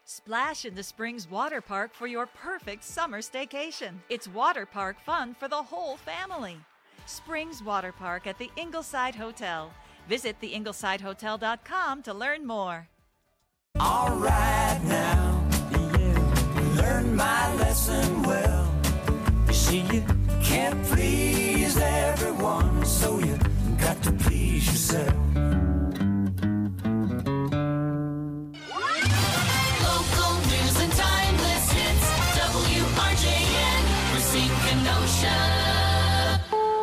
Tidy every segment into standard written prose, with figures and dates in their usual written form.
Splash into Springs Water Park for your perfect summer staycation. It's water park fun for the whole family. Springs Water Park at the Ingleside Hotel. Visit theinglesidehotel.com to learn more. All right now, yeah, learn my lesson well. You see, you can't please everyone, so you got to please yourself. Local news and timeless hits. WRJN, Racine Kenosha.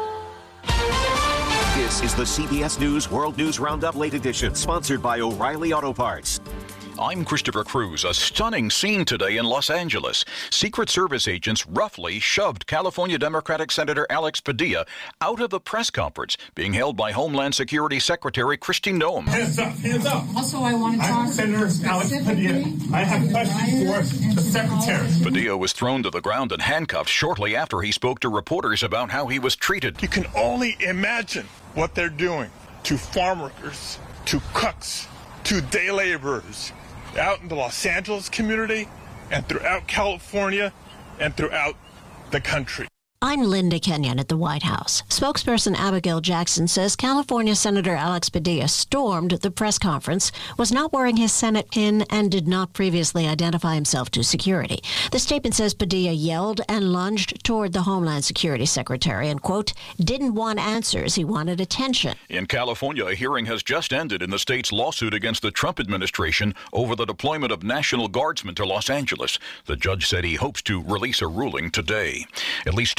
This is the CBS News World News Roundup Late Edition, sponsored by O'Reilly Auto Parts. I'm Christopher Cruz. A stunning scene today in Los Angeles. Secret Service agents roughly shoved California Democratic Senator Alex Padilla out of the press conference being held by Homeland Security Secretary Kristi Noem. Hands up, hands up. Also, I want to talk Senator Alex Padilla. I have questions for the Secretary. Padilla was thrown to the ground and handcuffed shortly after he spoke to reporters about how he was treated. You can only imagine what they're doing to farm workers, to cooks, to day laborers, out in the Los Angeles community and throughout California and throughout the country. I'm Linda Kenyon at the White House. Spokesperson Abigail Jackson says California Senator Alex Padilla stormed the press conference, was not wearing his Senate pin, and did not previously identify himself to security. The statement says Padilla yelled and lunged toward the Homeland Security Secretary and, quote, didn't want answers, he wanted attention. In California, a hearing has just ended in the state's lawsuit against the Trump administration over the deployment of National Guardsmen to Los Angeles. The judge said he hopes to release a ruling today. At least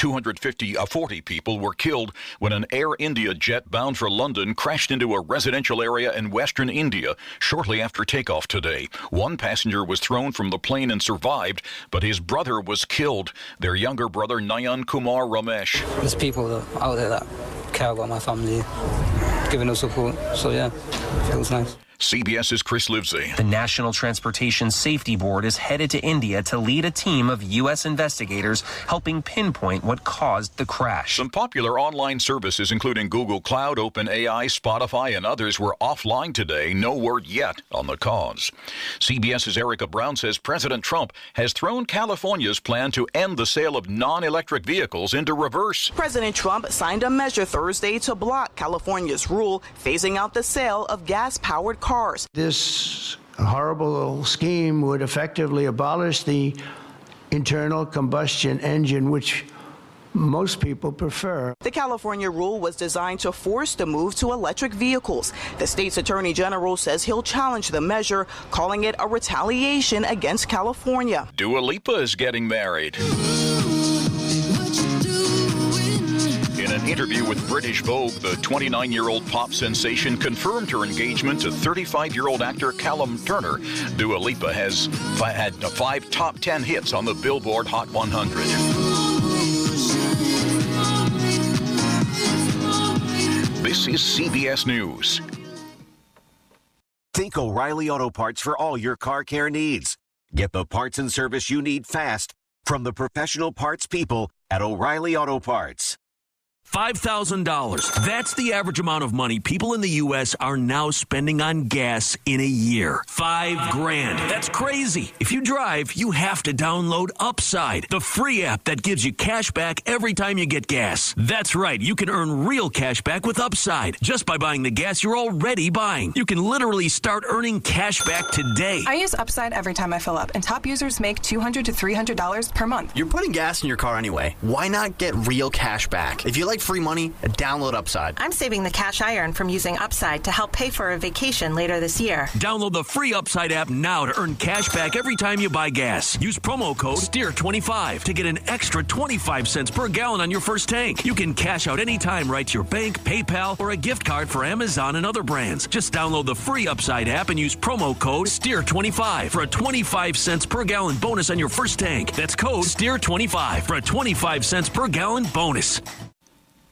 40 people were killed when an Air India jet bound for London crashed into a residential area in western India shortly after takeoff today. One passenger was thrown from the plane and survived, but his brother was killed. Their younger brother, Nayan Kumar Ramesh. There's people out there that care about my family, giving us support. So yeah, it feels nice. CBS's Chris Livesey. The National Transportation Safety Board is headed to India to lead a team of U.S. investigators helping pinpoint what caused the crash. Some popular online services, including Google Cloud, OpenAI, Spotify, and others, were offline today. No word yet on the cause. CBS's Erica Brown says President Trump has thrown California's plan to end the sale of non-electric vehicles into reverse. President Trump signed a measure Thursday to block California's rule phasing out the sale of gas-powered cars. This horrible scheme would effectively abolish the internal combustion engine, which most people prefer. The California rule was designed to force the move to electric vehicles. The state's attorney general says he'll challenge the measure, calling it a retaliation against California. Dua Lipa is getting married. In an interview with British Vogue, the 29-year-old pop sensation confirmed her engagement to 35-year-old actor Callum Turner. Dua Lipa has had 5 top 10 hits on the Billboard Hot 100. This is CBS News. Think O'Reilly Auto Parts for all your car care needs. Get the parts and service you need fast from the professional parts people at O'Reilly Auto Parts. $5,000. That's the average amount of money people in the U.S. are now spending on gas in a year. $5,000. That's crazy. If you drive, you have to download Upside, the free app that gives you cash back every time you get gas. That's right. You can earn real cash back with Upside just by buying the gas you're already buying. You can literally start earning cash back today. I use Upside every time I fill up, and top users make $200 to $300 per month. You're putting gas in your car anyway. Why not get real cash back? If you like free money, download Upside. I'm saving the cash I earn from using Upside to help pay for a vacation later this year. Download the free Upside app now to earn cash back every time you buy gas. Use promo code STEER25 to get an extra 25 cents per gallon on your first tank. You can cash out anytime right to your bank, PayPal, or a gift card for Amazon and other brands. Just download the free Upside app and use promo code STEER25 for a 25 cents per gallon bonus on your first tank. That's code STEER25 for a 25 cents per gallon bonus.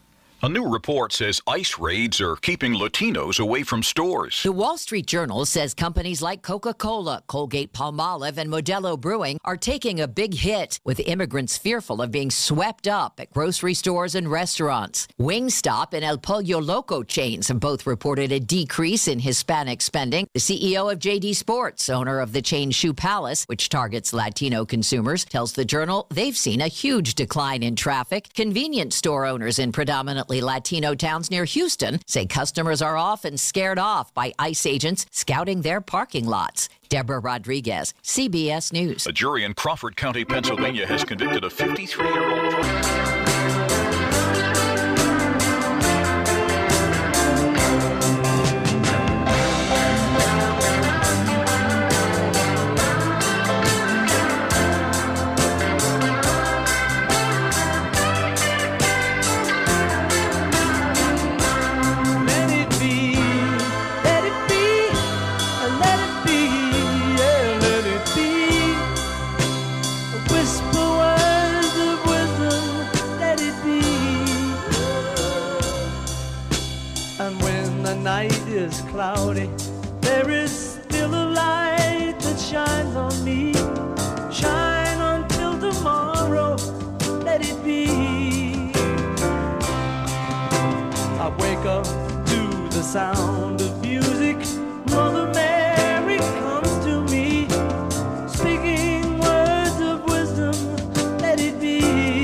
A new report says ICE raids are keeping Latinos away from stores. The Wall Street Journal says companies like Coca-Cola, Colgate-Palmolive, and Modelo Brewing are taking a big hit, with immigrants fearful of being swept up at grocery stores and restaurants. Wingstop and El Pollo Loco chains have both reported a decrease in Hispanic spending. The CEO of JD Sports, owner of the chain Shoe Palace, which targets Latino consumers, tells the Journal they've seen a huge decline in traffic. Convenience store owners in predominantly Latino towns near Houston say customers are often scared off by ICE agents scouting their parking lots. Deborah Rodriguez, CBS News. A jury in Crawford County, Pennsylvania has convicted a 53-year-old. Is cloudy, there is still a light that shines on me. Shine until tomorrow, let it be. I wake up to the sound of music. Mother Mary comes to me, speaking words of wisdom, let it be.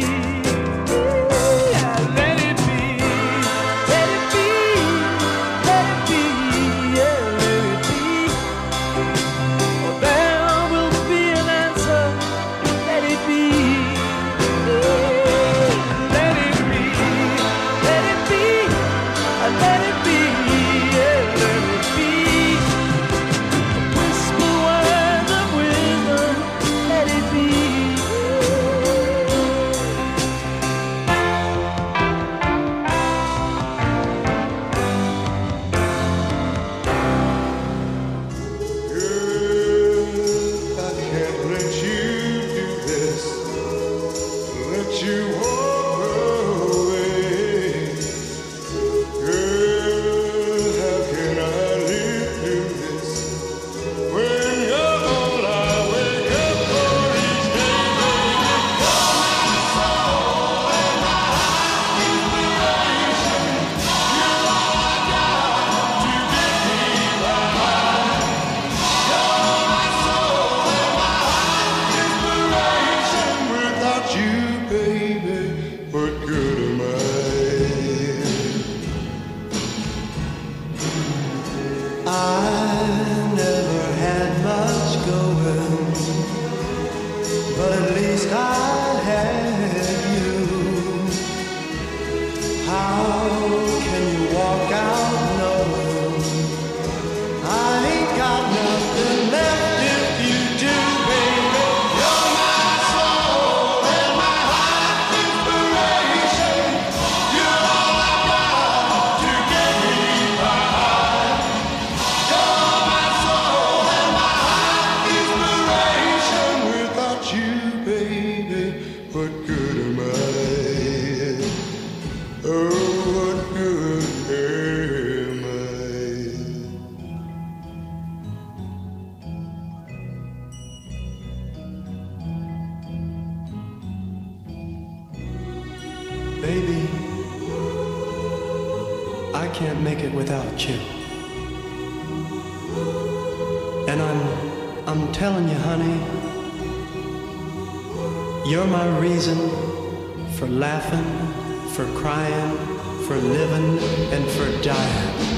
Baby, I can't make it without you. And I'm telling you, honey, you're my reason for laughing, for crying, for living, and for dying.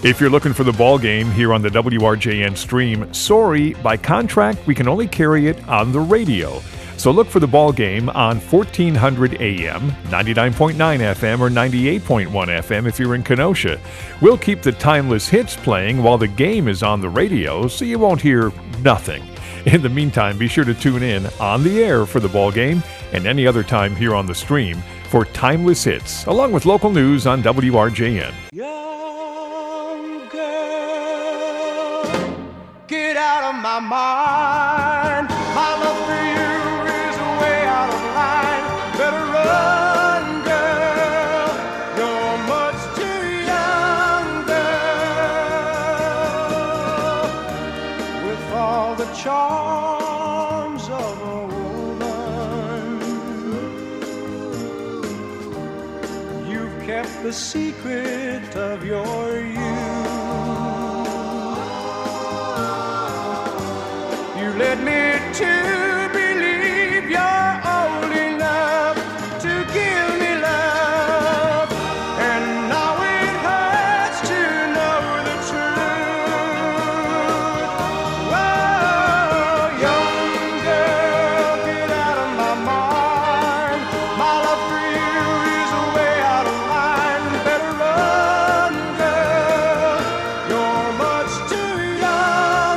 If you're looking for the ball game here on the WRJN stream, sorry, by contract, we can only carry it on the radio. So look for the ball game on 1400 AM, 99.9 FM, or 98.1 FM if you're in Kenosha. We'll keep the timeless hits playing while the game is on the radio, so you won't hear nothing. In the meantime, be sure to tune in on the air for the ball game and any other time here on the stream for timeless hits, along with local news on WRJN. Young girl, get out of my mind. My love for you is way out of line. Better run, girl. You're much too young, girl. With all the charms of a woman, you've kept the secret of your youth. You led me to believe you're old enough to give me love, and now it hurts to know the truth. Whoa, young girl, get out of my mind. My love for you is way out of line. Better run, girl. You're much too young,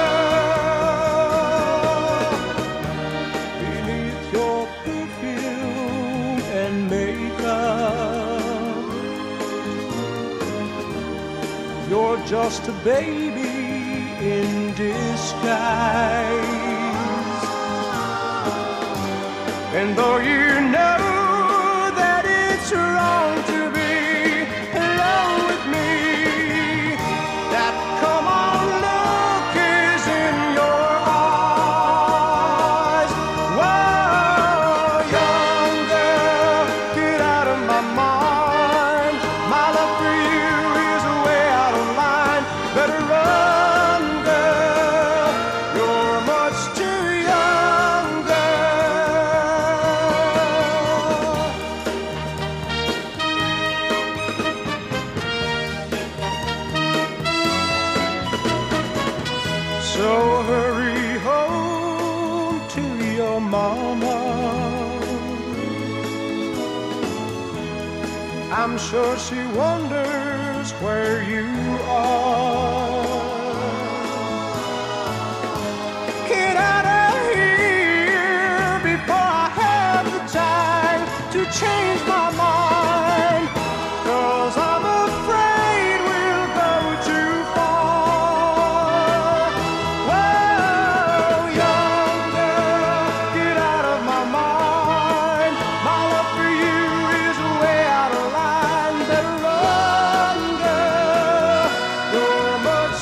girl. Beneath your perfume and makeup, you're just a baby in disguise. And though you know that it's wrong to be alone with me, that come on look is in your eyes. Whoa, young girl, get out of my mind. My love for you is way out of line. Better run, girl. You're much too young, girl. So hurry home to your mama. I'm sure she wonders where you are. Get out of here before I have the time to change my mind, 'cause I'm afraid we'll go too far. Whoa, young girl, get out of my mind. My love for you is way out of line. Better run, girl. You're much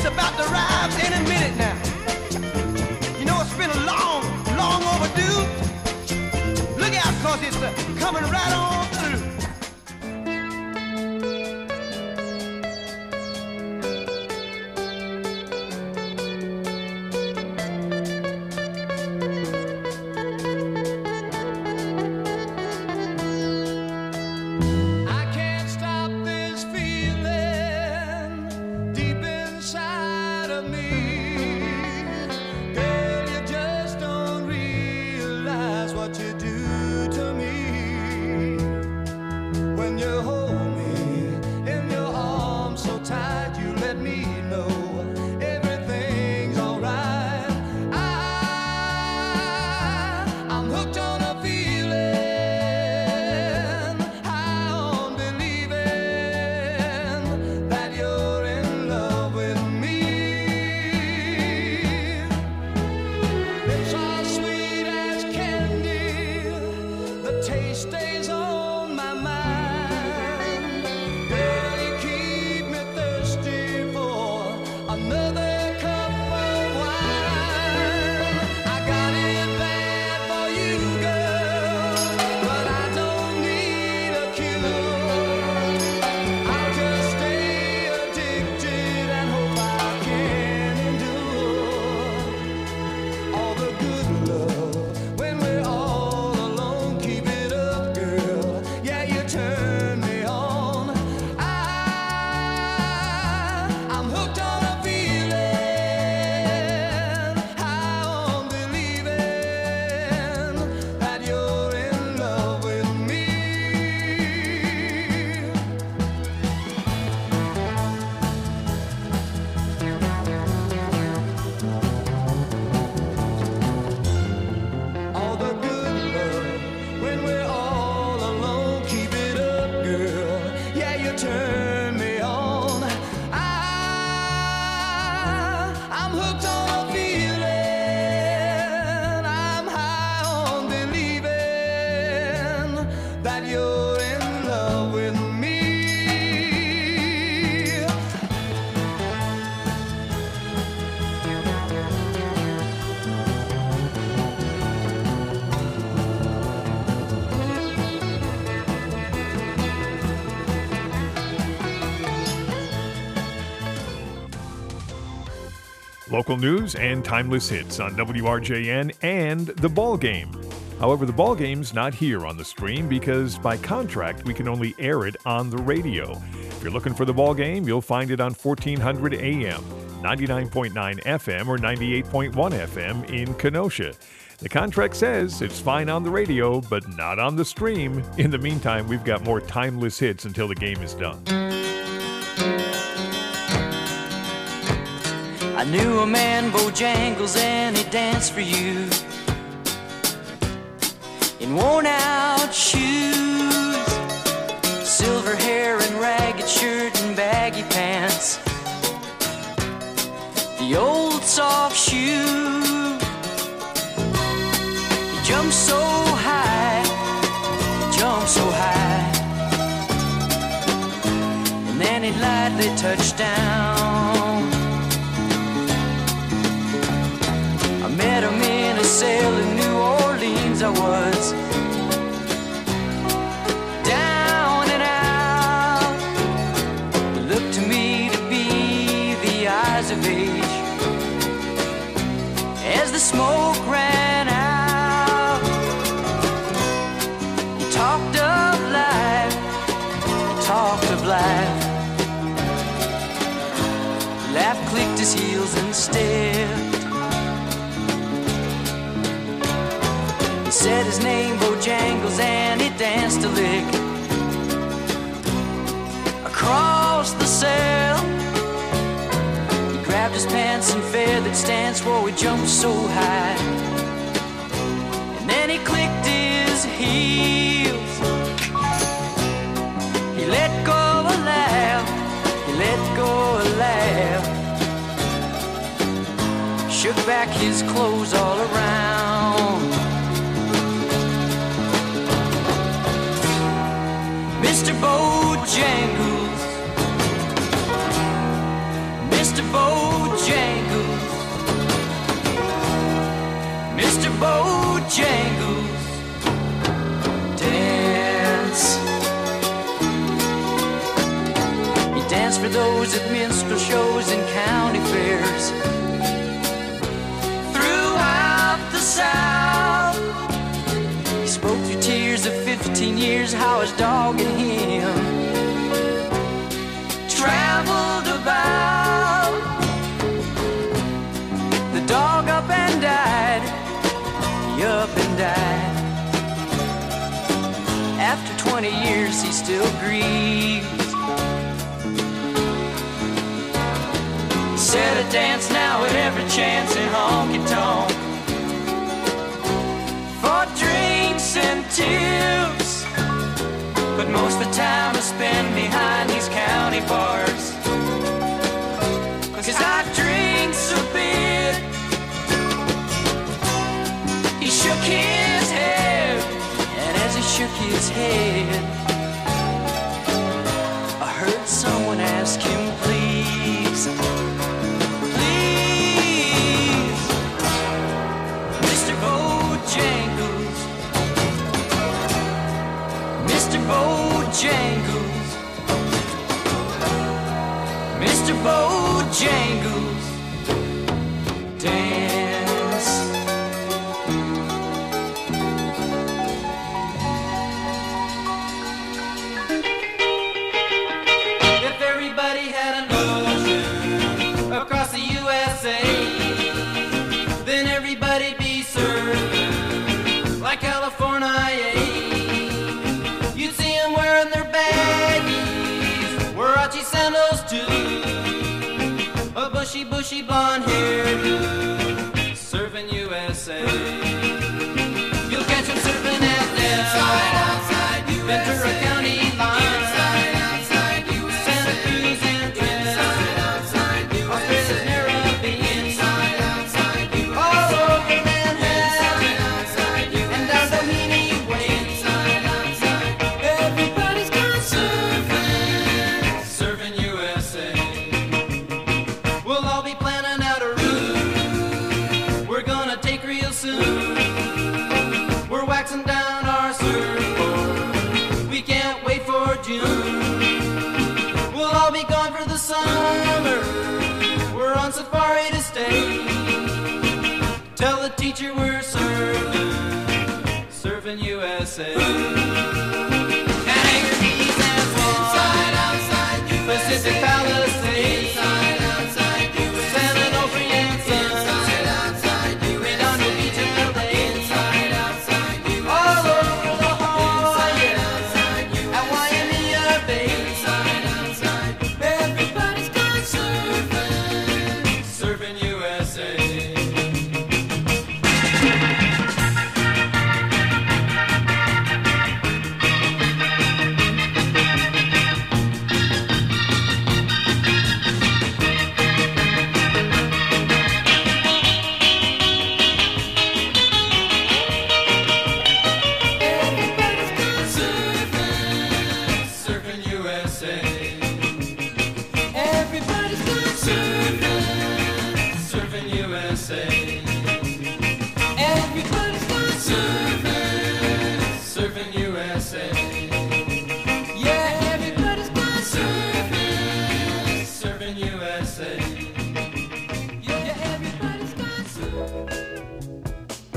It's about to arrive any minute now. You know, it's been a long, long overdue. Look out, cause it's coming right on through. Local news and timeless hits on WRJN and The Ball Game. However, The Ball Game's not here on the stream because by contract we can only air it on the radio. If you're looking for The Ball Game, you'll find it on 1400 AM, 99.9 FM, or 98.1 FM in Kenosha. The contract says it's fine on the radio, but not on the stream. In the meantime, we've got more timeless hits until the game is done. I knew a man, Bojangles, and he danced for you in worn-out shoes, silver hair and ragged shirt and baggy pants, the old soft shoe. He jumped so high, and then he lightly touched down. I met him in a cell in New Orleans. I was down and out. He looked to me to be the eyes of age as the smoke ran out. He talked of life, Laugh clicked his heels and stared. He said his name, Bojangles, and he danced a lick across the cell. He grabbed his pants and feathered stance, whoa, he jumped so high. And then he clicked his heels. He let go of a laugh, he let go of a laugh. Shook back his clothes all around. Mr. Bojangles, Mr. Bojangles. Bojangles dance. He danced for those at minstrel shows and county fairs throughout the South. He spoke through tears of 15 years how his dog and him traveled about. The dog up and died, he up and died. After 20 years he still grieves. Said a dance now at every chance in honky-tonk for drinks and tips, but most of the time I spend behind these county bars, 'cause I drinks a bit. He shook his head, and as he shook his head, I heard someone ask him, please, please, Mr. Bojangles, Mr. Bojangles, Mr. Bojangles, dance. If everybody had an ocean across the USA, then everybody'd be served like California. You'd see them wearing their baggies, Warachi sandals too, a bushy, bushy blonde hairdo, serving USA. You'll catch them surfing at Nell, Ventura County line, Santa Cruz and Australia's Caribbean, all over Manhattan, and down Doheny Way. Everybody's gone surfing, serving USA. We'll all be planning out a route we're gonna take real soon. We're waxing down our surfboard, we can't wait for June. We'll all be gone for the summer, we're on safari to stay. Tell the teacher we're serving USA. Hangar Keys and Swan, Pacific Palisades, San Onofre and Sun, Redondo Beach and LA, all over La Jolla and Waimea Bay. Everybody's gone surfing, serving USA. Surfing USA. Everybody's gone surfing, surfing USA. Everybody's gone surfing, surfing USA. Yeah, everybody's gone surfing, surfing USA. Yeah, everybody's gone surfing.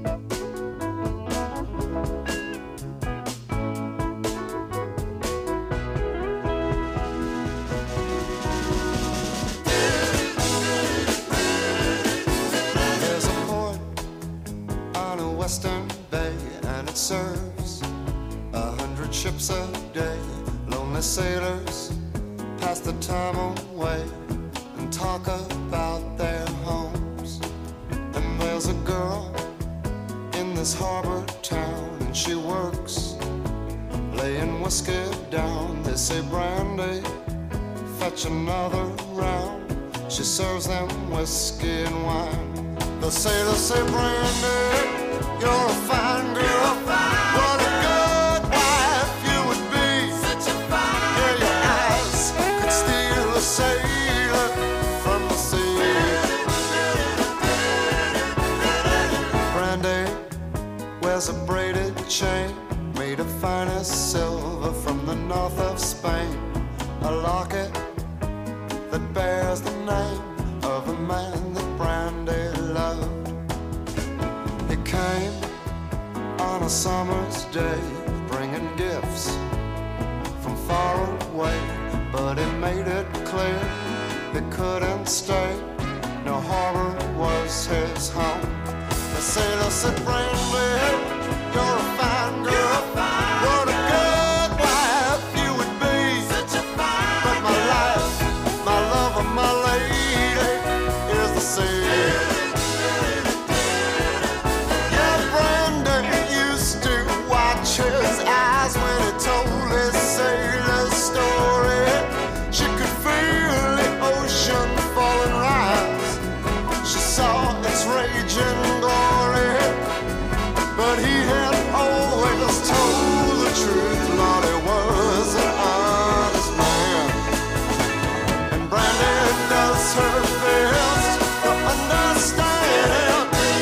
There's a port on a western bay, and it serves 100 ships a day. Lonely sailors pass the time away and talk about their homes. And there's a girl in this harbor town, and she works laying whiskey down. They say, Brandy, fetch another round. She serves them whiskey and wine. The sailors say, Brandy, you're a fine girl. What a good wife you would be. Such a fine girl. Yeah, your eyes could steal a sailor from the sea. Brandy, wears a braided chain made of finest silver from the north of Spain. A locket that bears the name of a man that Brandy loved. He came on a summer's day, bringing gifts from far away, but he made it clear he couldn't stay. No harbor was his home. The sailor said, Brandy, you're a fine girl. What a good wife you would be. Such a fine but my life, my love, and my lady is the sea. Yeah, Brandy used to watch his eyes when he told his sailor story. She could feel the ocean fall and rise. She saw its raging glory, but he had always told the truth. Lord, he was an honest man, and Brandy does her best to understand.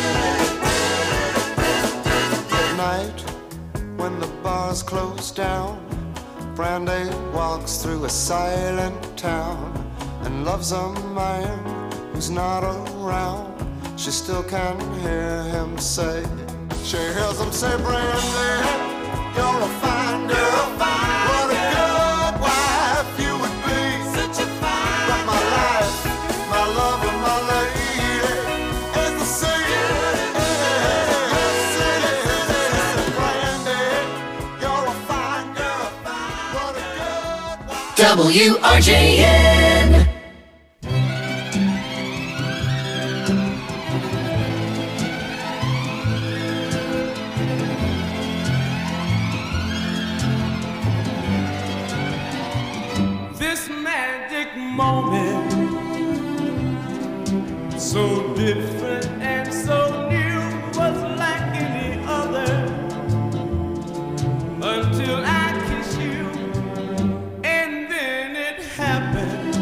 At night, when the bars close down, Brandy walks through a silent town and loves a man who's not around. She still can hear him say, she hears him say, Brandy, you're a fine girl. What a good wife you would be. Such a fine but my life, my love, and my lady is the same. Brandy, you're a fine girl. What a good wife. WRJN. Moment, so different and so new, was like any other, until I kissed you, and then it happened.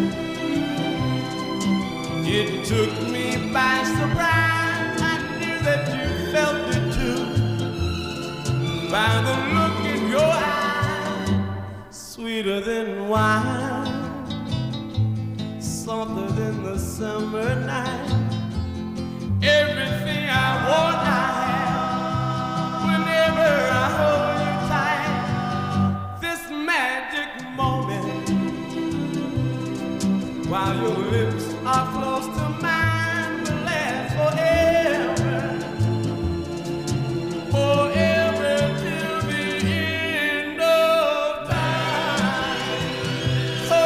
It took me by surprise. I knew that you felt it too, by the look in your eye, sweeter than wine, softer than the summer night. Everything I want, I have. Whenever I hold you tight, this magic moment, while your lips are close to mine, will last forever, forever till the end of time. Oh,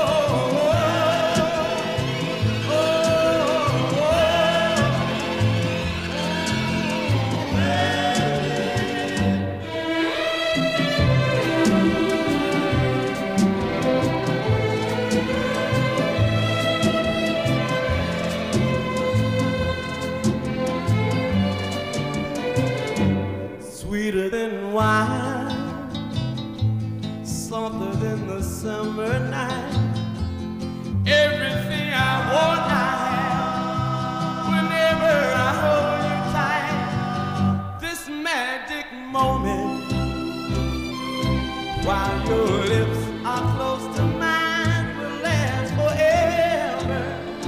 sweeter than wine, softer than the summer night. Everything I want, I have. Whenever I hold you tight, this magic moment, while your lips are close to mine, will last forever,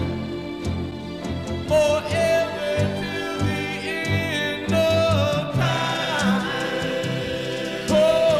forever till the end of time. Oh,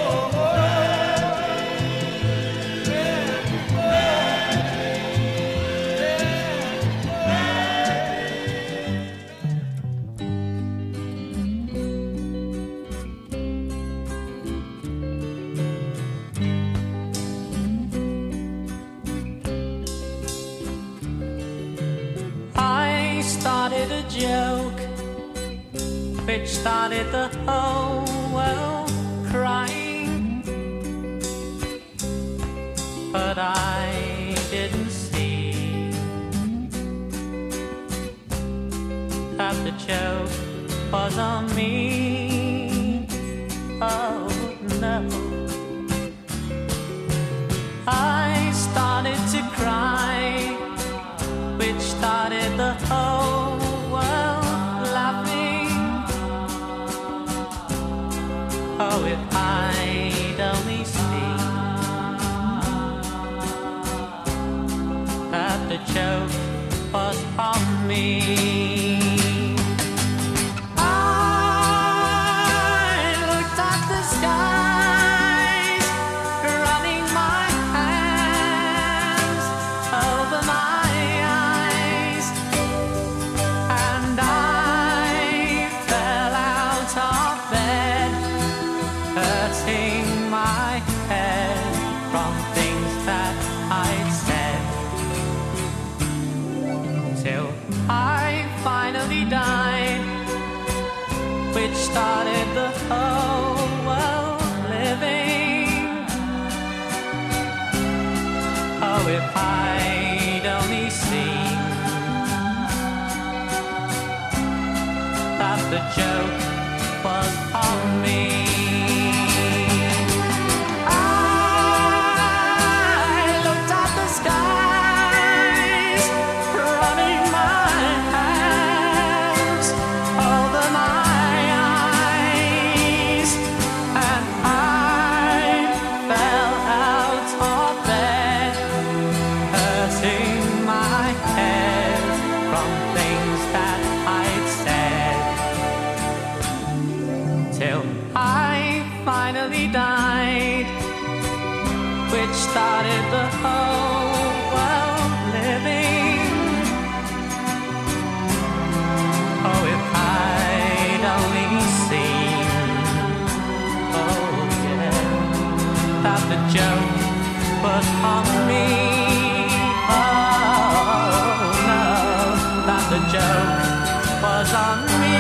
I started a joke which started the whole world crying, but I didn't see that the joke was on me. Oh no, I started to cry, which started the whole world laughing. the joke was on me. I looked at the skies, running my hands over my eyes, and I fell out of bed, hurting my head from things that I'd said, till I finally died, which started the whole world living. Oh, if I'd only seen that the joke was on me. I looked at the skies, running my hands over my eyes, and I fell out of bed, hurting my head from things that I'd said, till I finally died, which started the whole world living. Oh, if I'd only seen, oh yeah, that the joke was on me. Oh no, that the joke was on me.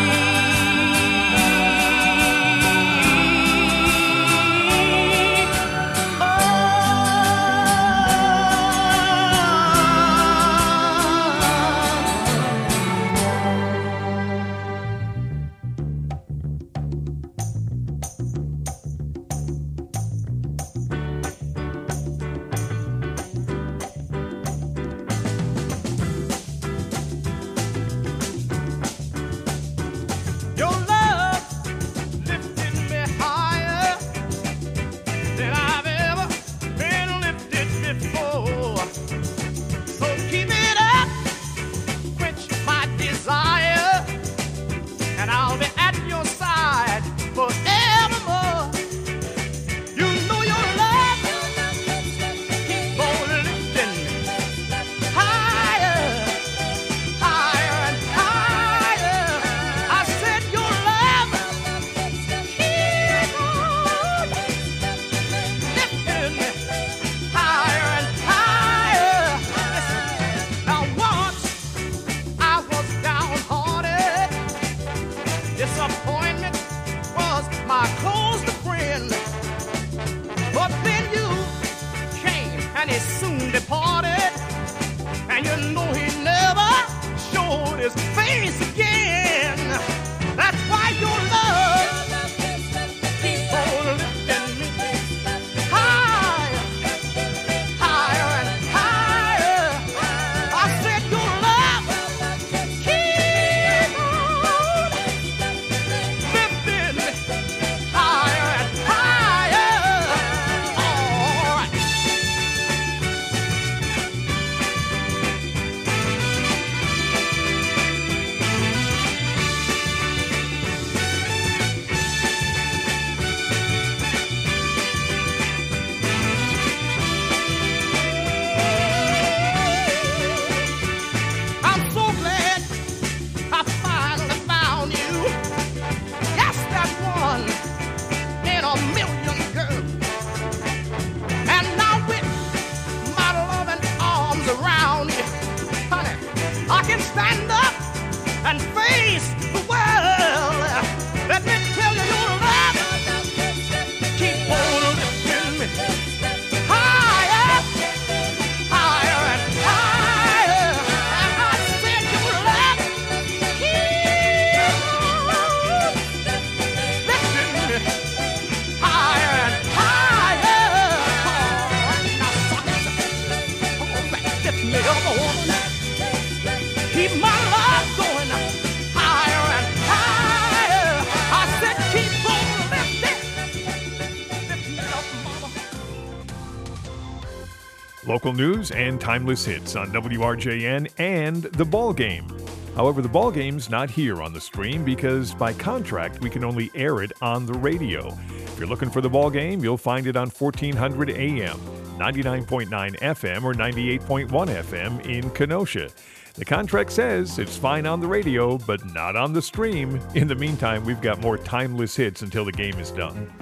Your love lifted me higher than I've ever been lifted before. So keep it up, quench my desire, and I'll be at your side forevermore. You know your love keep on lifting higher, higher and higher. I said your love keep on lifting higher and higher. Now once I was downhearted, disappointment was my closest friend. But then you came and he soon departed, and you know he never showed his face again. That's why your love keep on lifting me higher, higher and higher. I said your love keep on lifting me higher and higher. All right. I'm so glad I finally found you. Yes, that one in a million, girl. And now with my loving arms around you, honey, I can stand up and face the world. Let me tell you, your love keep on lifting me higher, higher and higher. And I said your love keep on lifting me higher and higher. Now suck it, all right, lift me up, woman. Keep my love going higher and higher. I said keep on lifting, lift me up, mama. Local news and timeless hits on WRJN and The Ball Game. However, The Ball Game's not here on the stream because by contract we can only air it on the radio. If you're looking for The Ball Game, you'll find it on 1400 AM, 99.9 FM, or 98.1 FM in Kenosha. The contract says it's fine on the radio, but not on the stream. In the meantime, we've got more timeless hits until the game is done.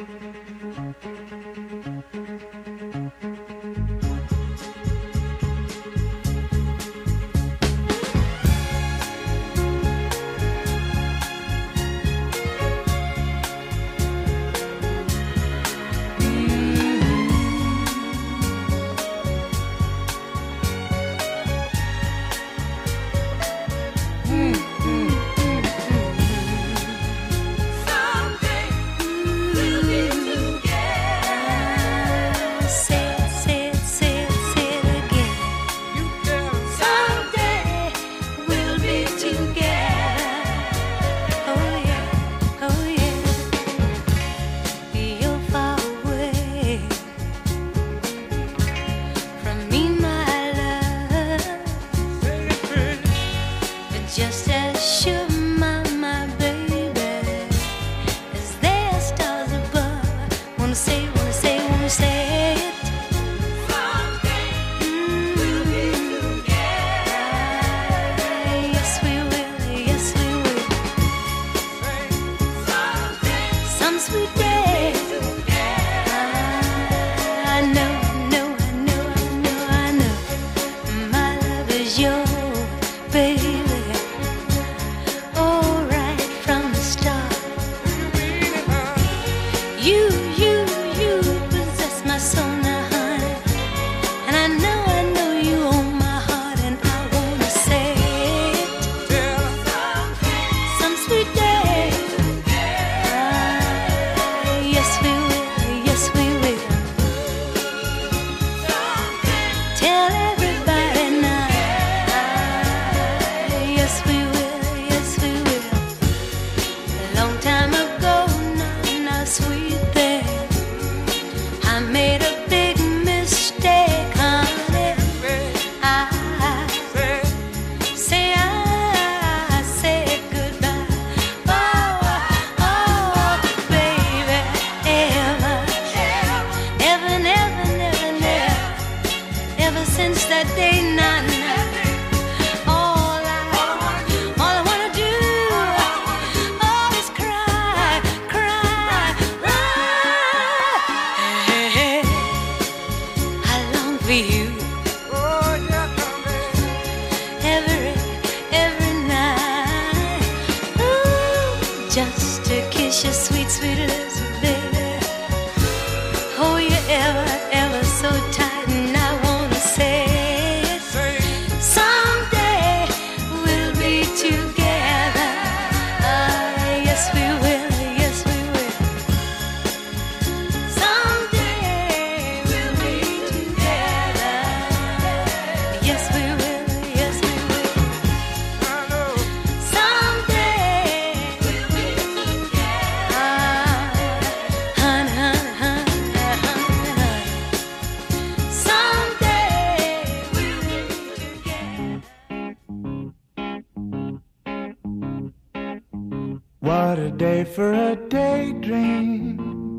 What a day for a daydream.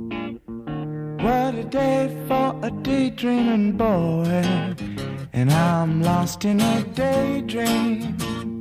What a day for a daydreaming boy. And I'm lost in a daydream,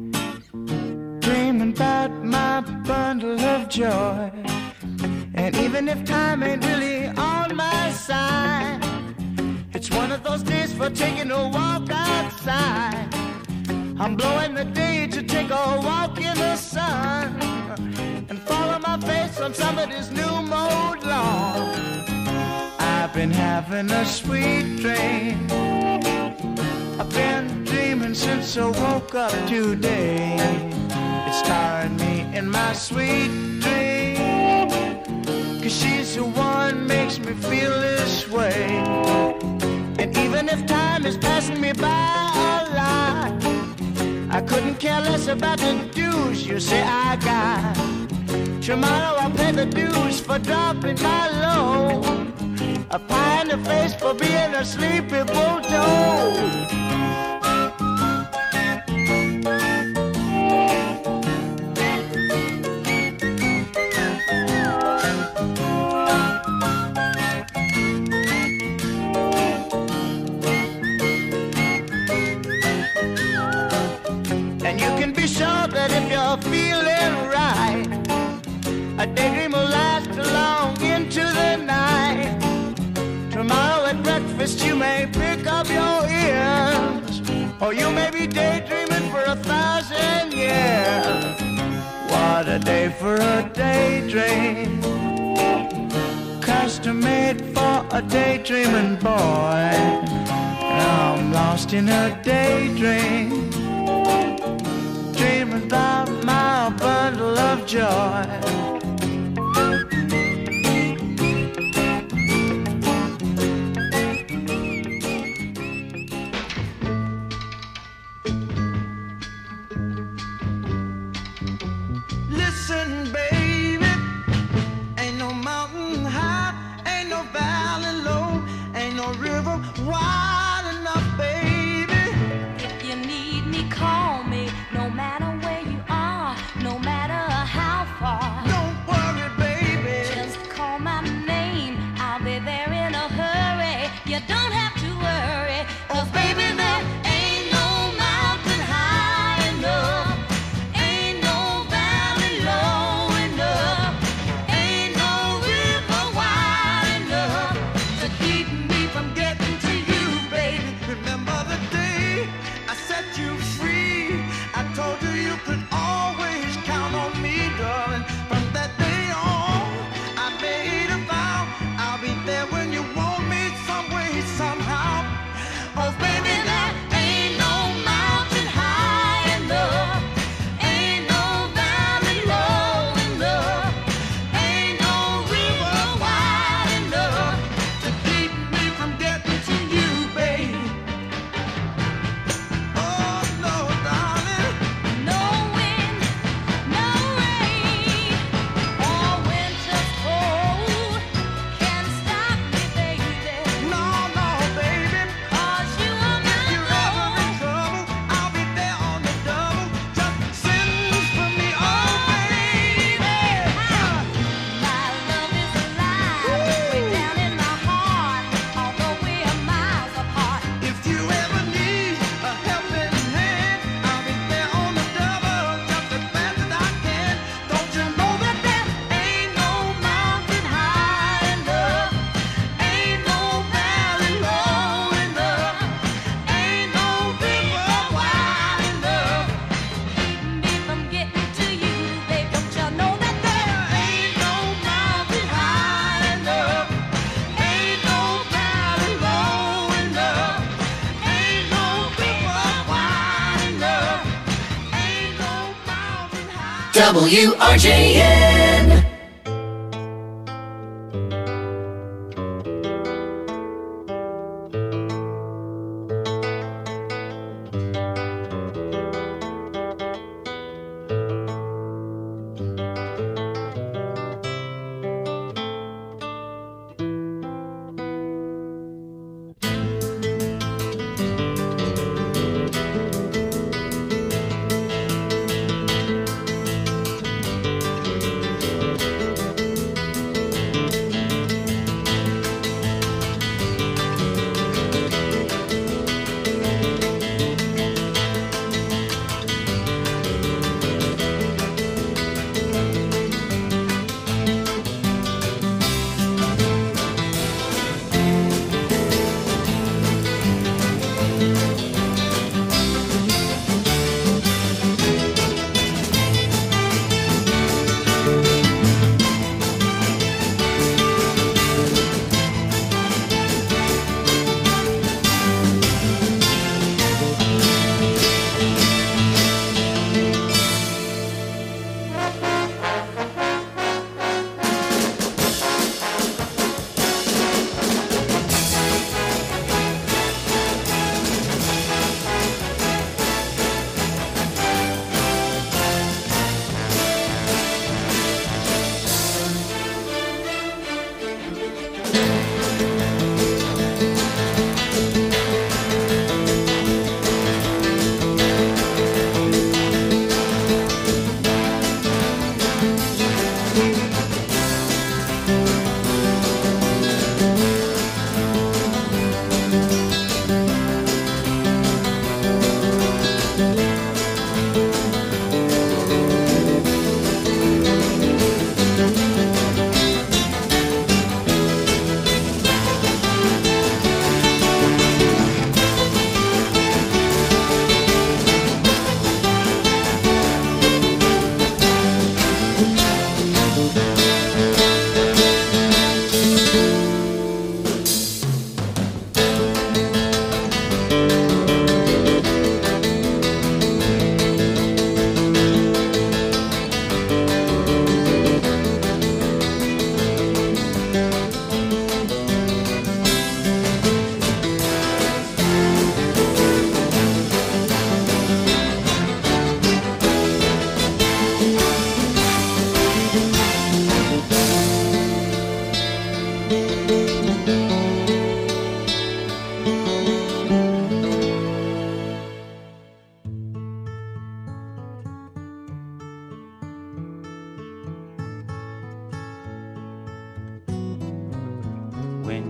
dreaming about my bundle of joy. And even if time ain't really on my side, it's one of those days for taking a walk outside. I'm blowing the day to take a walk in the sun and follow my face on somebody's new mode lawn. I've been having a sweet dream. I've been dreaming since I woke up today. It's tiring me in my sweet dream, 'cause she's the one makes me feel this way. And even if time is passing me by a lot, I couldn't care less about the dues you say I got. Tomorrow I'll pay the dues for dropping my load. a pie in the face for being a sleepy bulldog. And you can be sure that if you're feeling right, a daydream will last long into the night. Tomorrow at breakfast you may pick up your ears, or you may be daydreaming for 1,000 years. What a day for a daydream, custom made for a daydreaming boy. Now I'm lost in a daydream, dreaming about my bundle of joy. Listen, baby, ain't no mountain high, ain't no valley low, ain't no river wide enough, baby. If you need me, call me, no matter where you are, no matter how far. Don't worry, baby, just call my name, I'll be there in a hurry. You don't have to worry, 'cause baby, there ain't no mountain high enough, ain't no valley low enough, ain't no river wide enough to keep me from getting to you, baby. remember the day I set you free. I told you you could always count on me, darling. From that day on, I made a vow I'll be there when you want me, some way, somehow. Oh, baby, there ain't no mountain high enough, ain't no valley low enough, ain't no river wide enough to keep me from getting to you, baby. Oh, no, darling. No wind, no rain, or winter's cold can stop me, baby. No, no, baby. 'Cause you are my If you're ever in trouble, I'll be there on the double. Just send for me, oh, baby. My love is alive, way down in my heart, although we are miles apart. If you ever need a helping hand, I'll be there on the double, just as fast as I can. Don't you know that there Ain't no mountain high enough, ain't no valley low enough, ain't no river wide enough to keep me from getting to you, babe. Don't you know that there ain't no mountain high enough, ain't no valley low enough, ain't no river wide enough, ain't no mountain high. WRJN.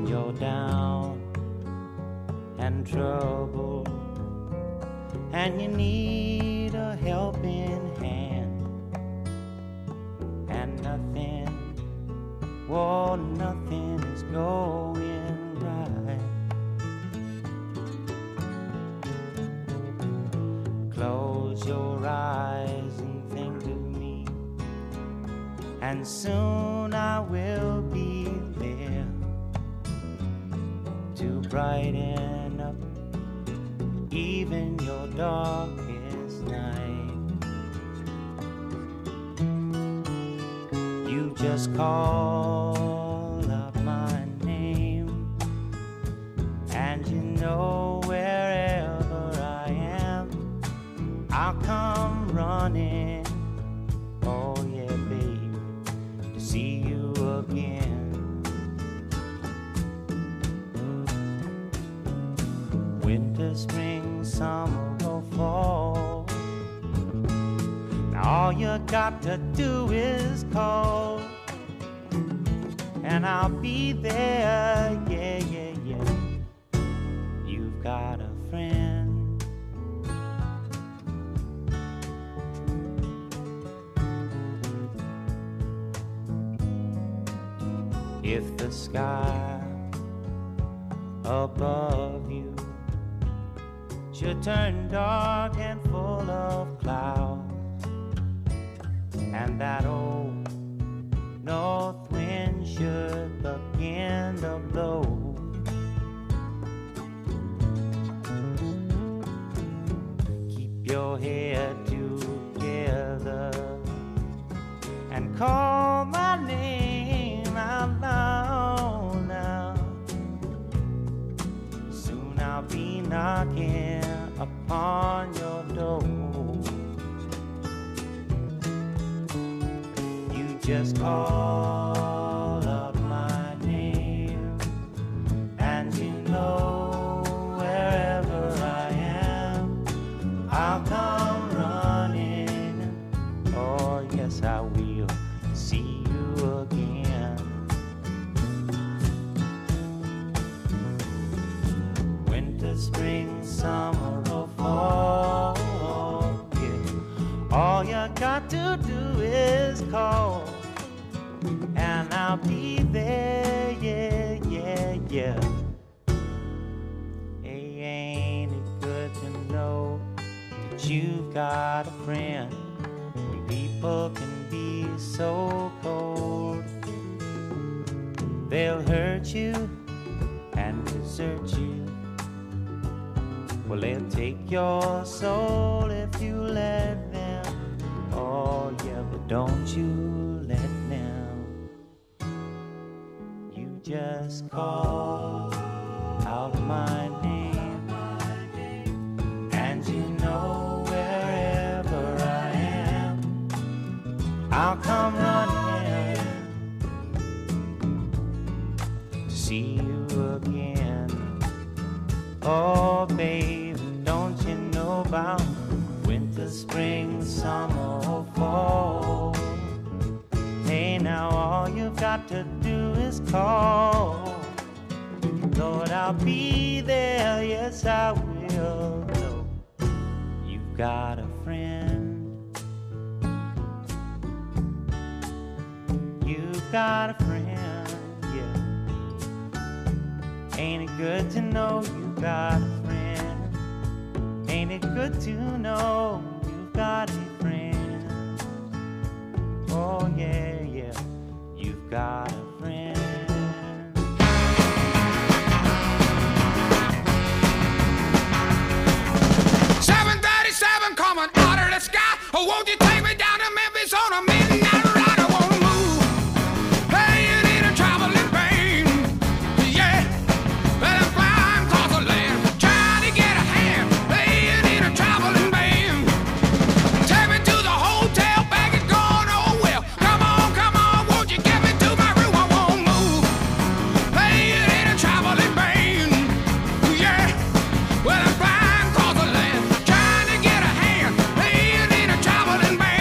when you're down and troubled and you need a helping hand, and nothing is going right. Close your eyes and think of me, and soon I will be there to brighten up even your darkest night. You just call out my name, and you know wherever I am, I'll come running. Oh yeah, baby, to see you again. Winter, spring, summer, or fall, now all you got to do is call, and I'll be there. Yeah, yeah, yeah. You've got a friend. If the sky above you should turn dark and full of clouds, and that old north wind should begin to blow, keep your head together and call my name out loud now. Soon I'll be knocking upon your door. You just call out my name, and you know wherever I am, I'll come running. Oh yes, I will see you again. Winter, spring, summer, or fall, yeah. All you got to do is call, and I'll be there. Yeah, yeah, yeah. Hey, ain't it good to know that you've got a friend? When people can be so cold, they'll hurt you and desert you. Well, they'll take your soul if you let them. Oh, yeah, but don't you let them. You just call out my name, and you know wherever I am, I'll come running to see you again. Oh, baby, don't you know about winter, spring, summer, or fall? Hey, now all you've got to do is call. Lord, I'll be there, yes, I will. No, you've got a friend. You've got a friend, yeah. Ain't it good to know you've got a friend? Ain't it good to know you've got a friend? Oh yeah, yeah, you've got a friend. Coming out of the sky, oh, won't you take me down to Memphis on a midnight ride? I wanna move, playing in a traveling pain, yeah. Well, I'm flying across the land, trying to get a hand, playing in a traveling band. Take me to the hotel, bag is gone, oh well. Come on, won't you get me to my room? I wanna move, playing in a traveling band, yeah. Well, I'm flying across the land, trying to get a hand, playing in a traveling band.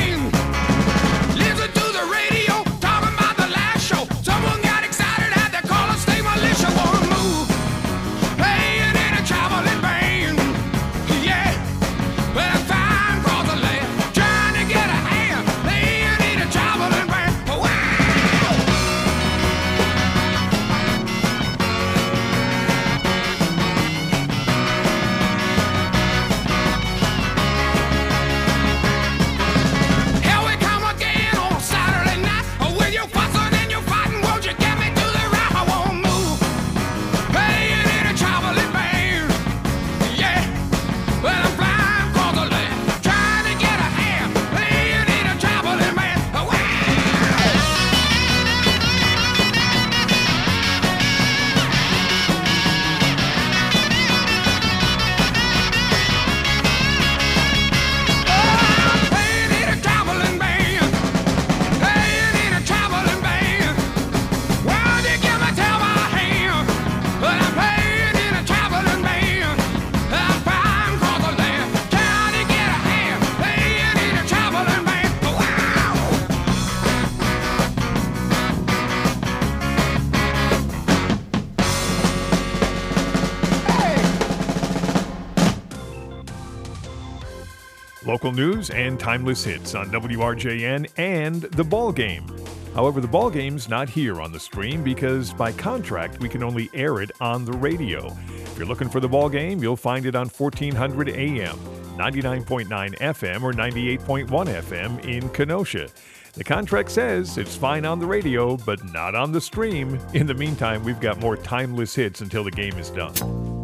Local news and timeless hits on WRJN and The Ball Game. However, The Ball Game's not here on the stream because by contract we can only air it on the radio. If you're looking for The Ball Game, you'll find it on 1400 AM, 99.9 FM, or 98.1 FM in Kenosha. The contract says it's fine on the radio, but not on the stream. In the meantime, we've got more timeless hits until the game is done.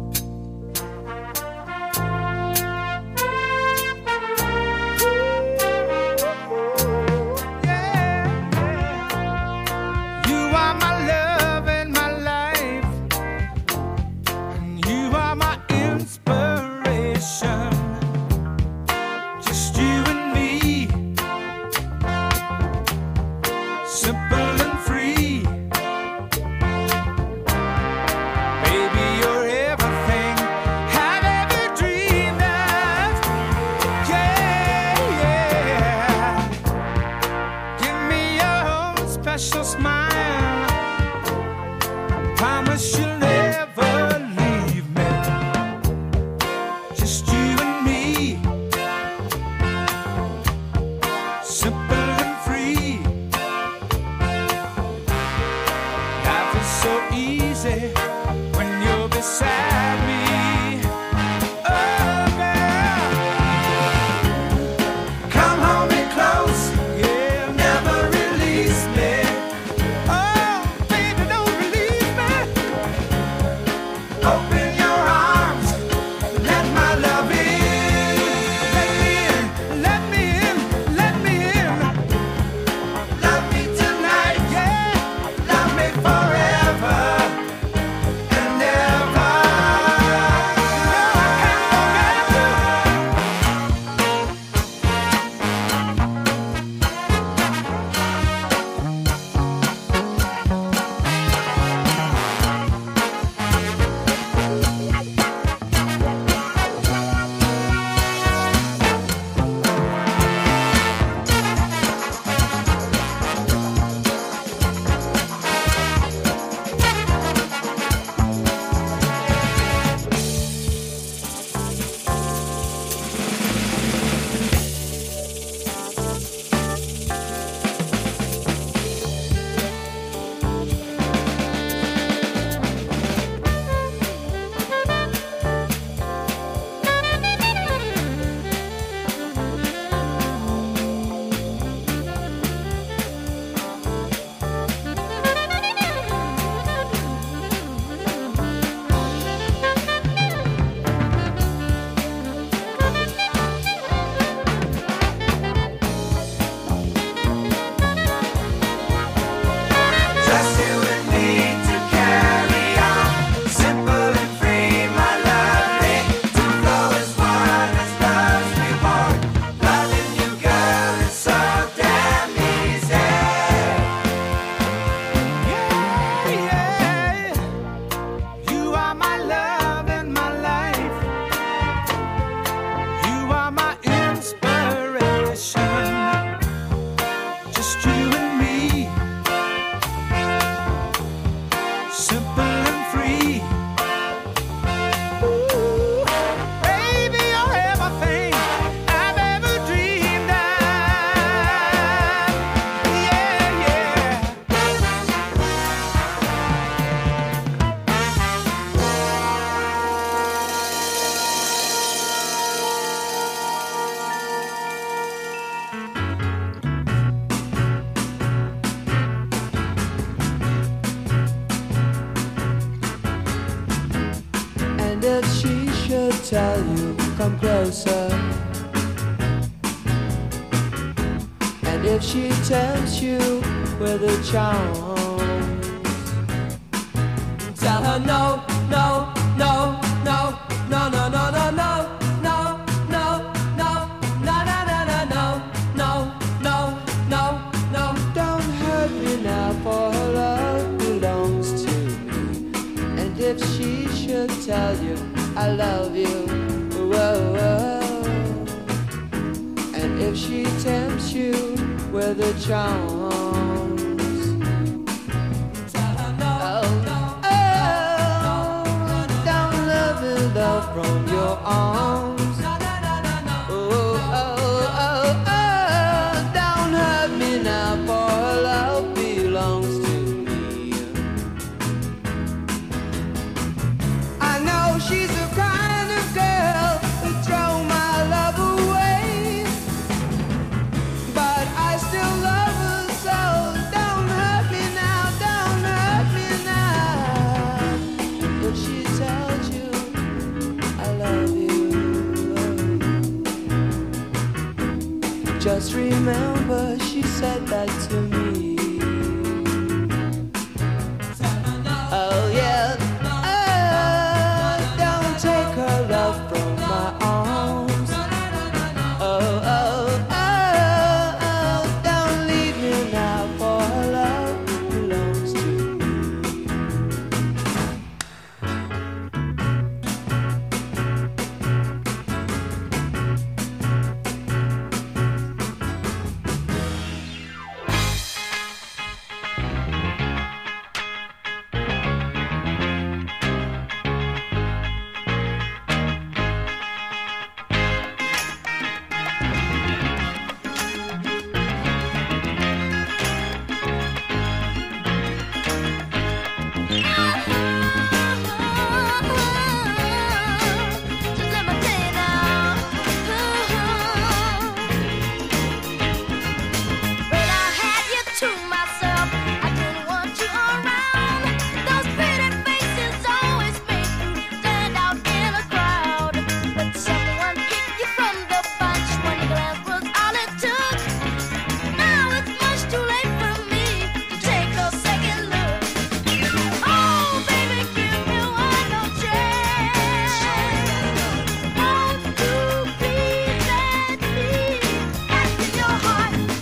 Tell you, come closer. And if she tempts you with her charms, tell her no, no, no, no, no, no, no, no, no, no, no, no, no, no, no, no, no. Don't hurt me now, for her love belongs to me. And if she should tell you I love you, whoa, whoa. And if she tempts you with her charms, tell her no, no, don't let me love from your arms. Oh, oh. Just remember she said that to me.